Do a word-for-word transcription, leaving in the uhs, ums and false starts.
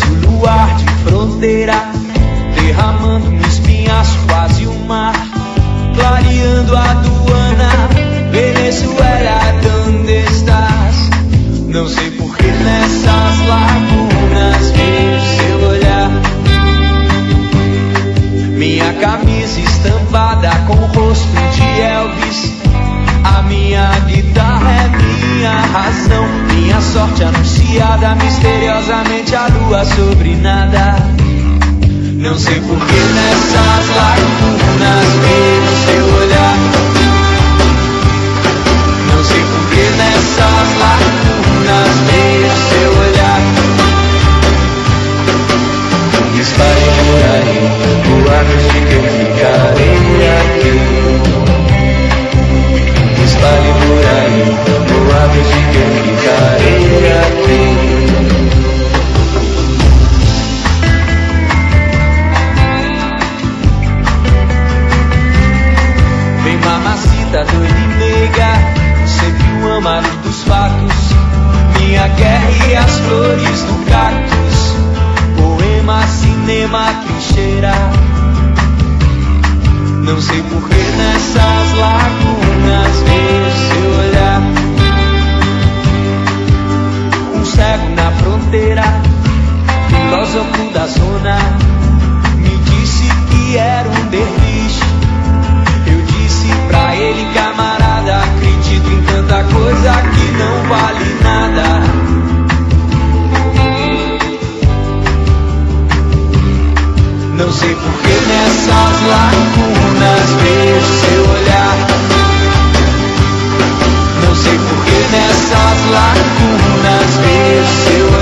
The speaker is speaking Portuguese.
Desce o luar de fronteira, derramando um espinhaço, quase o mar, clareando a aduana. Venezuela, ¿dónde estás? Não sei por que nessas lagunas vejo seu olhar. Minha camisa estampada com o rosto de Elvis, a minha guitarra é minha razão, minha sorte anunciada misteriosamente, a lua sobre nada. Não sei por que nessas lagunas vejo seu olhar. Não sei por que nessas lagunas vejo seu olhar. Dispare por aí, boatos de que eu ficarei aqui. Dispare por aí, boatos de que eu ficarei aqui. Vem mamacita, doida e nega, sempre o amado dos fatos, minha guerra e as flores do cactus, poema, cinema, trincheira. Não sei por que nessas lagunas vejo seu olhar. Um cego na fronteira, filósofo da zona, me disse que era um derviche. Eu disse pra ele, camarada, acredito em tanta coisa que não vale nada. Não sei por que nessas lagunas vejo seu olhar. Não sei por que nessas lagunas vejo seu olhar.